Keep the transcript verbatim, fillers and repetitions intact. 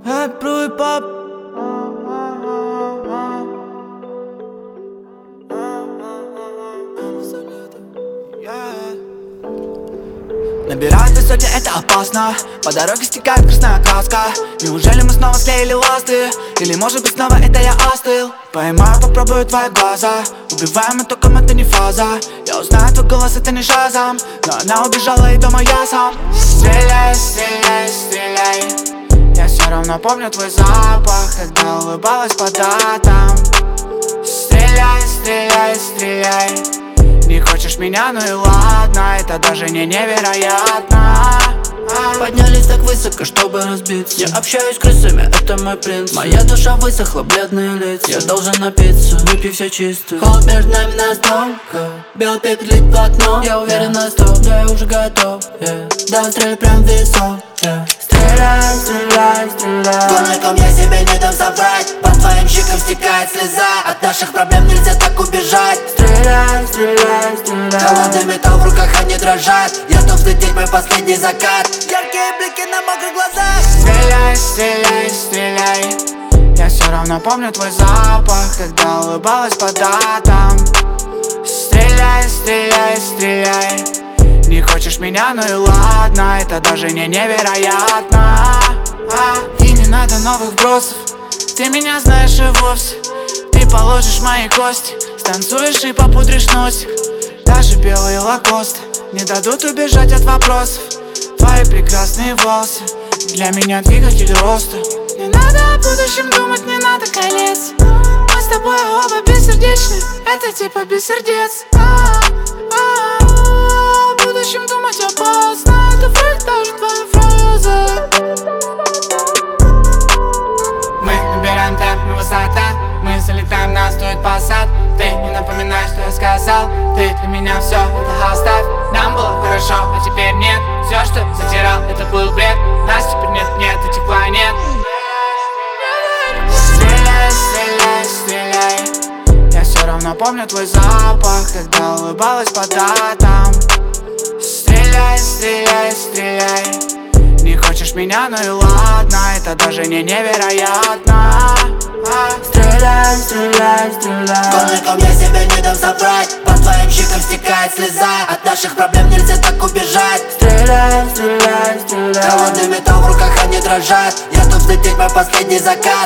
Я прую пап. Набирают высоте, это опасно. По дороге стекает красная краска. Неужели мы снова склеили ласты? Или может быть снова это я остыл? Поймаю, попробую твои глаза. Убиваем, и током это не фаза. Я узнаю твой голос, это не шазам. Но она убежала, и дома я сам. Стреляй, стреляй, стреляй. Я все равно помню твой запах, когда улыбалась по датам. Стреляй, стреляй, стреляй. Не хочешь меня, ну и ладно, это даже не невероятно. Поднялись так высоко, чтобы разбиться. Я общаюсь с крысами, это мой принцип. Моя душа высохла, бледные лица. Я должен напиться, выпив все чисто. Холод между нами настолько. Белый пик лит в окно. Я уверен на сто, да я уже готов, yeah. Да, стреляй прям в висок, yeah. Стреляй, стреляй, стреляй. Гонщиком я себе не дам соврать. По твоим щекам стекает слеза. От наших проблем нельзя так убежать. Стреляй, стреляй, стреляй. Холодный металл в руках, они дрожат. Я готов взлететь, мой последний закат. Яркие блики на мокрых глазах. Стреляй, стреляй, стреляй. Я все равно помню твой запах, когда улыбалась по датам. Стреляй, стреляй, стреляй. Не хочешь меня, ну и ладно, это даже не невероятно. а, И не надо новых бросов. Ты меня знаешь и вовсе. Ты положишь мои кости, станцуешь и попудришь носик. Даже белые лакосты не дадут убежать от вопросов. Твои прекрасные волосы для меня двигатель роста. Не надо о будущем думать, не надо колец. Мы с тобой оба бессердечны, это типа без сердец. а-а-а. О будущем думать опасно, это фрейд, даже твоя фраза. Мы набираем темп, мы высота. Мы залетаем, нас стоит посад. Ты не напоминай, что я сказал. Ты для меня все, это оставь. Нам было хорошо, а теперь нет. Все, что затирал, это был бред. Нас теперь нет, нет, этих планет. Стреляй, стреляй, стреляй. Я все равно помню твой запах, когда улыбалась по датам. Стреляй, стреляй, стреляй. Не хочешь меня, ну и ладно, это даже не невероятно. Стреляй, стреляй, стреляй. Гонщиком я себе не дам соврать. По твоим щекам стекает слеза. От наших проблем нельзя так убежать. Стреляй, стреляй, стреляй. Холодный металл в руках, они дрожат. Я готов взлететь, мой последний закат.